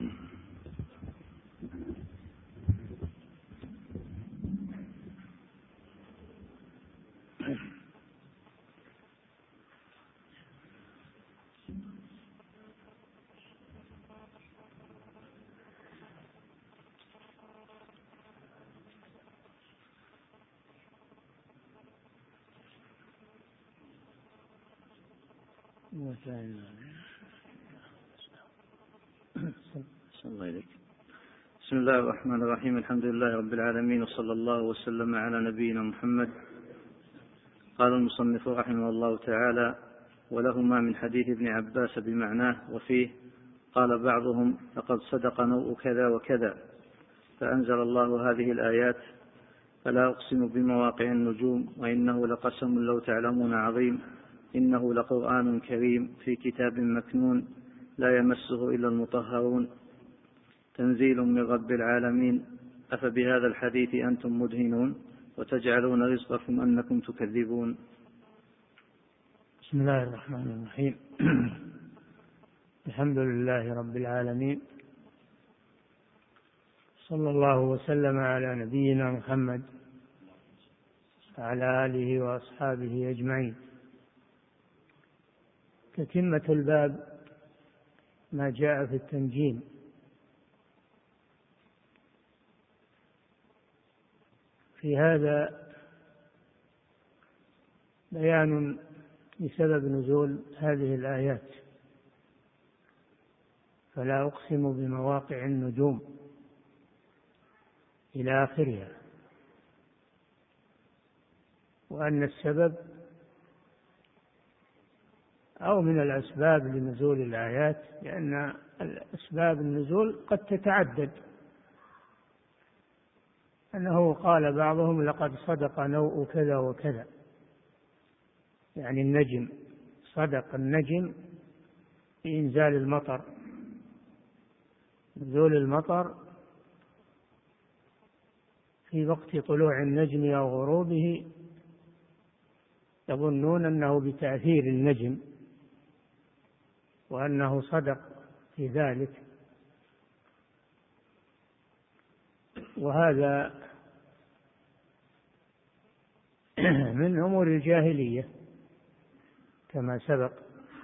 بسم الله الرحمن الرحيم. الحمد لله رب العالمين، وصلى الله وسلم على نبينا محمد. قال المصنف رحمه الله تعالى: ولهما من حديث ابن عباس بمعناه، وفيه قال بعضهم: لقد صدق نوء كذا وكذا. فأنزل الله هذه الآيات: فلا أقسم بمواقع النجوم وإنه لقسم لو تعلمون عظيم، إنه لقرآن كريم في كتاب مكنون لا يمسه إلا المطهرون، تنزيل من رب العالمين. أفبهذا الحديث أنتم مدهنون وتجعلون رزقكم أنكم تكذبون. بسم الله الرحمن الرحيم. الحمد لله رب العالمين، صلى الله وسلم على نبينا محمد وعلى آله وأصحابه أجمعين. تتمة الباب ما جاء في التنجيم. في هذا بيان لسبب نزول هذه الآيات: فلا أقسم بمواقع النجوم إلى آخرها، وأن السبب أو من الأسباب لنزول الآيات، لأن أسباب النزول قد تتعدد. أنه قال بعضهم: لقد صدق نوء كذا وكذا، يعني النجم، صدق النجم في إنزال المطر. نزول المطر في وقت طلوع النجم أو غروبه يظنون أنه بتأثير النجم، وأنه صدق في ذلك، وهذا من أمور الجاهلية كما سبق.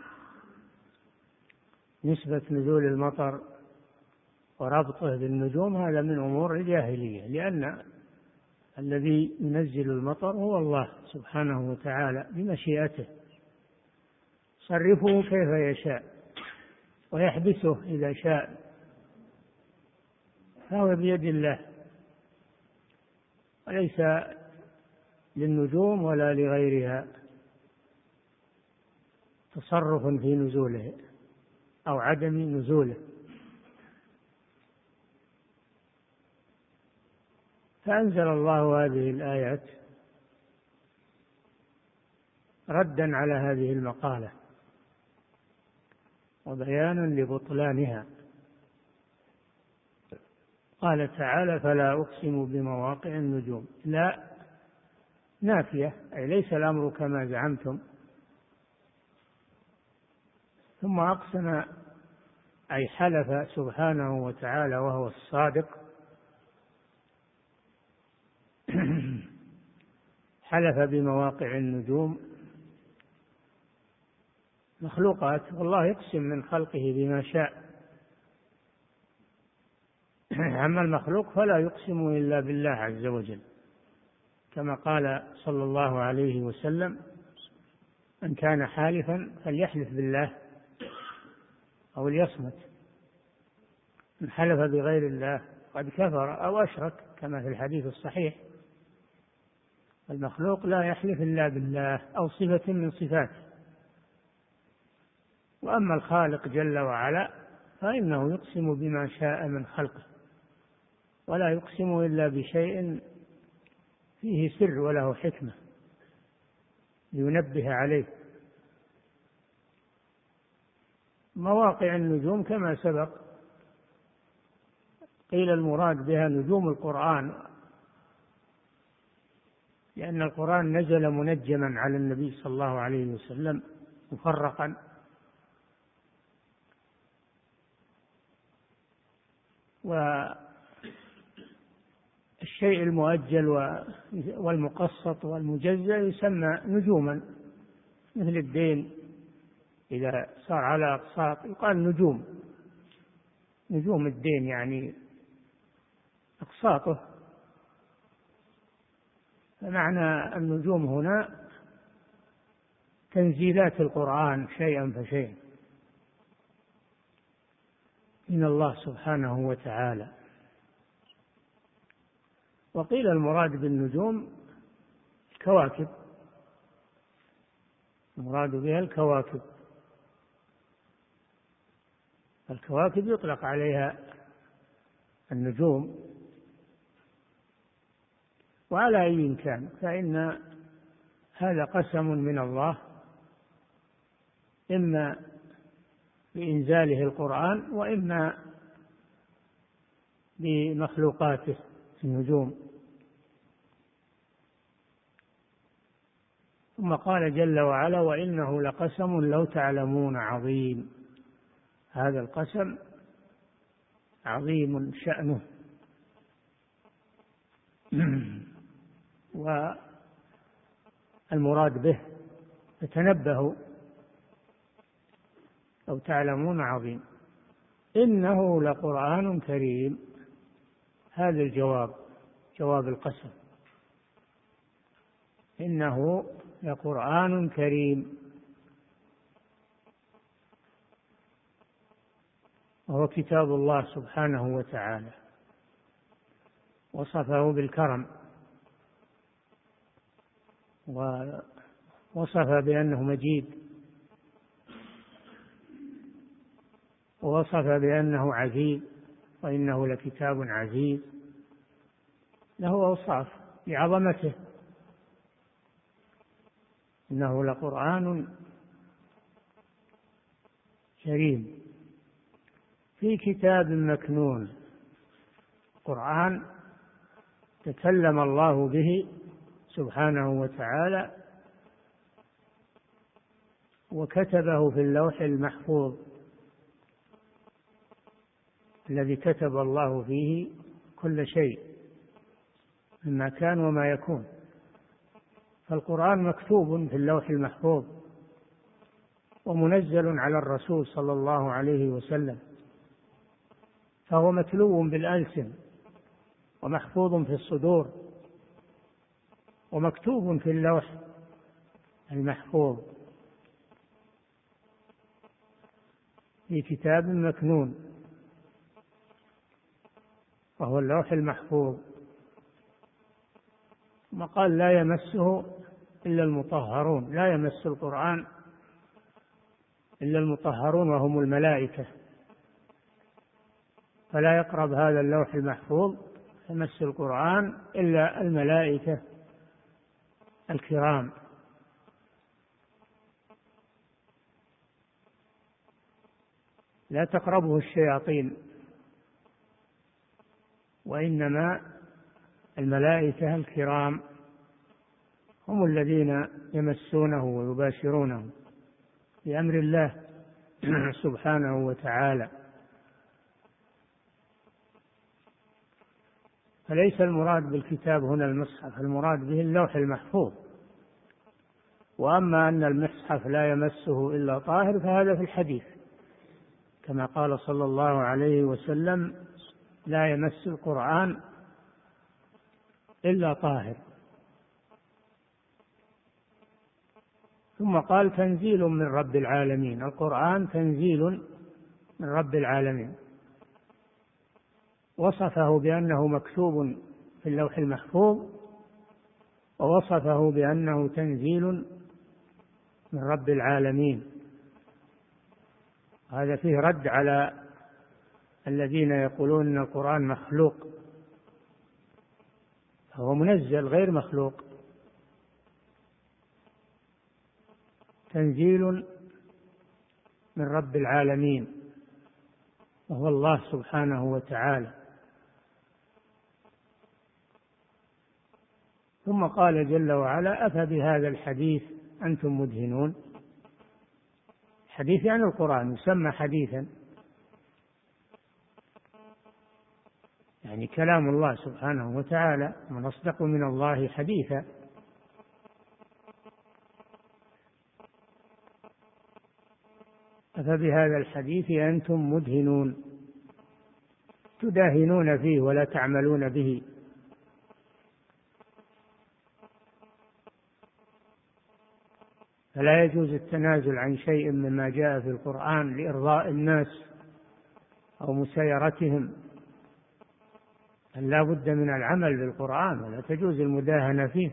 نسبة نزول المطر وربطه بالنجوم هذا من أمور الجاهلية، لأن الذي ينزل المطر هو الله سبحانه وتعالى بمشيئته، صرفه كيف يشاء ويحبسه إذا شاء، فهو بيد الله، وليس للنجوم ولا لغيرها تصرف في نزوله أو عدم نزوله. فأنزل الله هذه الآيات ردا على هذه المقالة وبيانا لبطلانها. قال تعالى: فلا أقسم بمواقع النجوم. لا نافية، أي ليس الأمر كما زعمتم. ثم أقسم، أي حلف سبحانه وتعالى وهو الصادق، حلف بمواقع النجوم مخلوقات، والله يقسم من خلقه بما شاء. أما المخلوق فلا يقسم إلا بالله عز وجل، كما قال صلى الله عليه وسلم: من كان حالفا فليحلف بالله أو ليصمت، من حلف بغير الله قد كفر أو أشرك، كما في الحديث الصحيح. المخلوق لا يحلف إلا بالله أو صفة من صفاته، وأما الخالق جل وعلا فإنه يقسم بما شاء من خلقه، ولا يقسم إلا بشيء فيه سر وله حكمة لينبه عليه. مواقع النجوم كما سبق قيل المراد بها نجوم القرآن، لأن القرآن نزل منجما على النبي صلى الله عليه وسلم مفرقا، والشيء المؤجل والمقسط والمجزأ يسمى نجوما، مثل الدين إذا صار على أقساط يقال نجوم، نجوم الدين يعني أقساطه. فمعنى النجوم هنا تنزيلات القرآن شيئا فشيئا من الله سبحانه وتعالى. وقيل المراد بالنجوم الكواكب، المراد بها الكواكب، الكواكب يطلق عليها النجوم. وعلى أي كان فإن هذا قسم من الله، إما بإنزاله القرآن وإما بمخلوقاته النجوم. ثم قال جل وعلا: وإنه لقسم لو تعلمون عظيم. هذا القسم عظيم شأنه. والمراد به فتنبهوا لو تعلمون عظيم. إنه لقرآن كريم، هذا الجواب، جواب القسم، إنه لقرآن كريم، وهو كتاب الله سبحانه وتعالى، وصفه بالكرم، ووصف بأنه مجيد، ووصف بأنه عزيز، وإنه لكتاب عزيز، له أوصاف بعظمته. إنه لقرآن كريم في كتاب مكنون. قرآن تكلم الله به سبحانه وتعالى وكتبه في اللوح المحفوظ الذي كتب الله فيه كل شيء مما كان وما يكون. فالقرآن مكتوب في اللوح المحفوظ ومنزل على الرسول صلى الله عليه وسلم، فهو متلو بالألسن ومحفوظ في الصدور ومكتوب في اللوح المحفوظ في كتاب مكنون، وهو اللوح المحفوظ. ثم قال: لا يمسه إلا المطهرون. لا يمس القرآن إلا المطهرون وهم الملائكة، فلا يقرب هذا اللوح المحفوظ يمس القرآن إلا الملائكة الكرام. لا تقربه الشياطين، وإنما الملائكة الكرام هم الذين يمسونه ويباشرونه بأمر الله سبحانه وتعالى. فليس المراد بالكتاب هنا المصحف، المراد به اللوح المحفوظ. وأما أن المصحف لا يمسه إلا طاهر فهذا في الحديث، كما قال صلى الله عليه وسلم: لا يمس القرآن إلا طاهر. ثم قال: تنزيل من رب العالمين. القرآن تنزيل من رب العالمين، وصفه بأنه مكتوب في اللوح المحفوظ، ووصفه بأنه تنزيل من رب العالمين. هذا فيه رد على الذين يقولون أن القرآن مخلوق، هو منزل غير مخلوق، تنزيل من رب العالمين وهو الله سبحانه وتعالى. ثم قال جل وعلا: أفبهذا الحديث أنتم مدهنون. حديث يعني القرآن يسمى حديثا، يعني كلام الله سبحانه وتعالى، من أصدق من الله حديثا. أفبهذا الحديث أنتم مدهنون، تداهنون فيه ولا تعملون به. فلا يجوز التنازل عن شيء مما جاء في القرآن لإرضاء الناس أو مسايرتهم، لا بد من العمل بالقرآن ولا تجوز المداهنة فيه.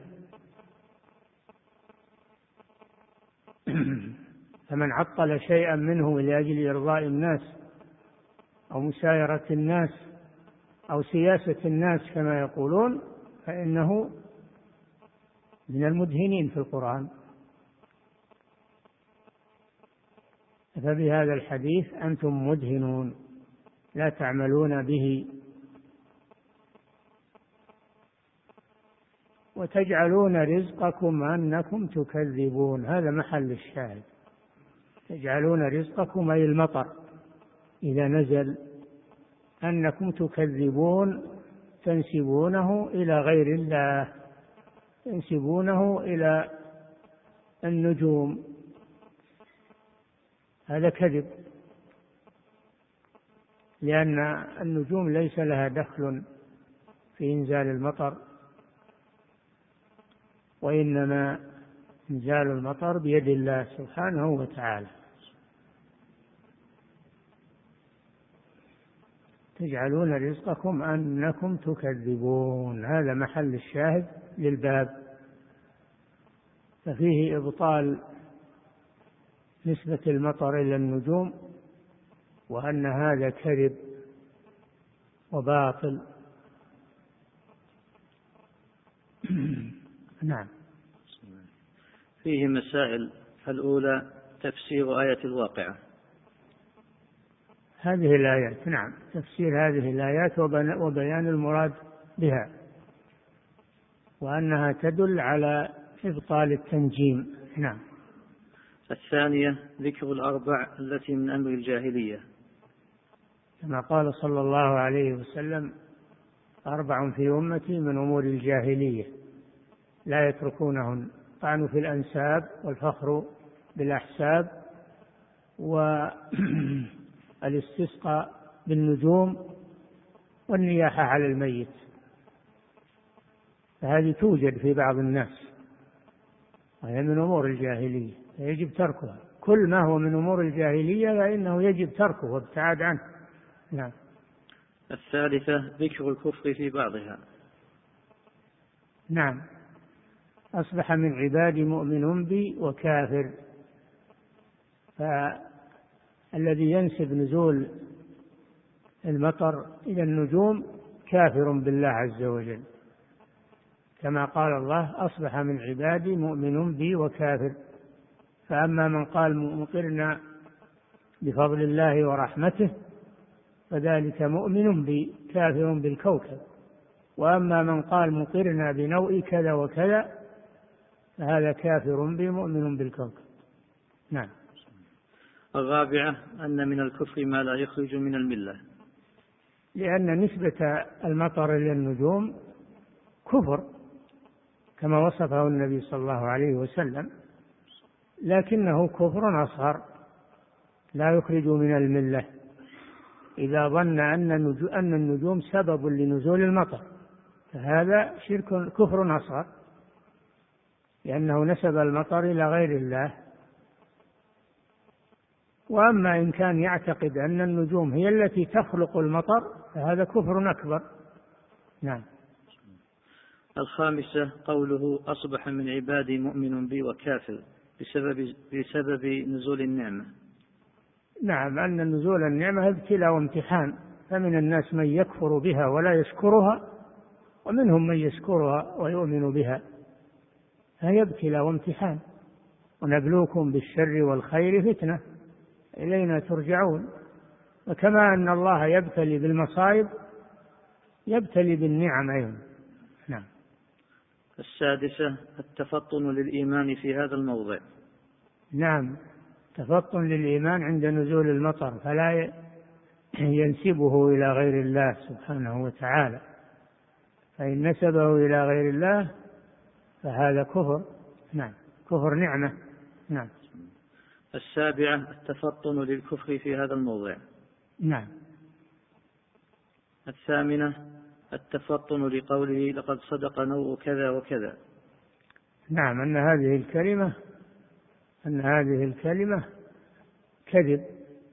فمن عطل شيئا منه لأجل إرضاء الناس أو مسايرة الناس أو سياسة الناس كما يقولون فإنه من المدهنين في القرآن. فبهذا الحديث أنتم مدهنون لا تعملون به، وتجعلون رزقكم أنكم تكذبون. هذا محل الشاهد، تجعلون رزقكم أي المطر إذا نزل أنكم تكذبون، تنسبونه إلى غير الله، تنسبونه إلى النجوم، هذا كذب، لأن النجوم ليس لها دخل في إنزال المطر، وإنما إنزال المطر بيد الله سبحانه وتعالى. تجعلون رزقكم أنكم تكذبون، هذا محل الشاهد للباب. ففيه إبطال نسبة المطر إلى النجوم، وأن هذا كذب وباطل. نعم. فيه مسائل. الأولى تفسير آية الواقعة. هذه الآيات، نعم، تفسير هذه الآيات وبيان المراد بها، وأنها تدل على إبطال التنجيم. نعم. الثانية ذكر الأربع التي من أمر الجاهلية، كما قال صلى الله عليه وسلم: 4 في أمتي من أمور الجاهلية لا يتركونهن: الطعن في الأنساب، والفخر بالأحساب، والاستسقاء بالنجوم، والنياحة على الميت. فهذه توجد في بعض الناس وهي من أمور الجاهلية، فيجب تركها. كل ما هو من أمور الجاهلية فإنه يجب تركه وابتعاد عنه. نعم. الثالثة ذكر الكفر في بعضها. نعم. أصبح من عبادي مؤمن بي وكافر. فالذي ينسب نزول المطر إلى النجوم كافر بالله عز وجل، كما قال الله: أصبح من عبادي مؤمن بي وكافر. فأما من قال مطرنا بفضل الله ورحمته فذلك مؤمن بي كافر بالكوكب، وأما من قال مطرنا بنوء كذا وكذا فهذا كافر بي مؤمن بالكوكب. نعم. الرابعة أن من الكفر ما لا يخرج من الملة، لأن نسبة المطر إلى النجوم كفر كما وصفه النبي صلى الله عليه وسلم، لكنه كفر أصغر لا يخرج من الملة إذا ظن أن النجوم سبب لنزول المطر، فهذا شرك كفر أصغر، لأنه نسب المطر إلى غير الله. وأما إن كان يعتقد أن النجوم هي التي تخلق المطر فهذا كفر أكبر. نعم. الخامسة قوله: أصبح من عبادي مؤمن بي وكافر، بسبب نزول النعمة. نعم، أن نزول النعمة ابتلاء وامتحان، فمن الناس من يكفر بها ولا يشكرها، ومنهم من يشكرها ويؤمن بها، فهي ابتلاء وامتحان. ونبلوكم بالشر والخير فتنة إلينا ترجعون. وكما أن الله يبتلي بالمصائب يبتلي بالنعم أيضا. نعم. السادسة التفطن للإيمان في هذا الموضع. نعم، تفطن للإيمان عند نزول المطر، فلا ينسبه إلى غير الله سبحانه وتعالى، فإن نسبه إلى غير الله فهذا كفر. نعم، كفر نعمة. نعم. السابعة التفطن للكفر في هذا الموضع. نعم. الثامنة التفطن لقوله لقد صدق نوء كذا وكذا. نعم، أن هذه الكلمة كذب.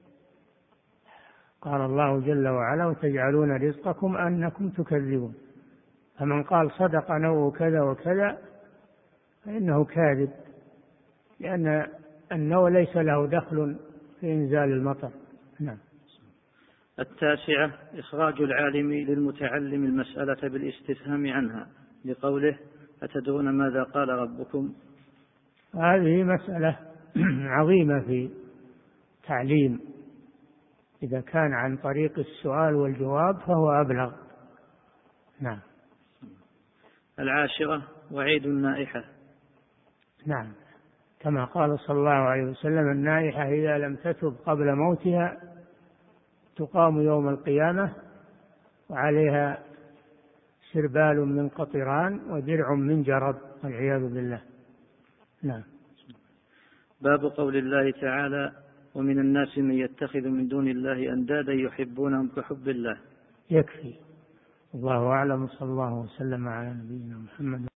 قال الله جل وعلا وتجعلون رزقكم أنكم تكذبون، فمن قال صدق نوء كذا وكذا فإنه كاذب، لأن النوء ليس له دخل في إنزال المطر. نعم. التاسعة إخراج العالم للمتعلم المسألة بالاستفهام عنها لقوله أتدرون ماذا قال ربكم. هذه مسألة عظيمة في تعليم، إذا كان عن طريق السؤال والجواب فهو أبلغ. نعم. العاشرة وعيد النائحة. نعم، كما قال صلى الله عليه وسلم النائحة إذا لم تتب قبل موتها تقام يوم القيامة وعليها سربال من قطران ودرع من جرب والعياذ بالله. نعم. باب قول الله تعالى ومن الناس من يتخذ من دون الله أندادا يحبونهم كحب الله. يكفي. الله أعلم، صلى الله وسلم على نبينا محمد.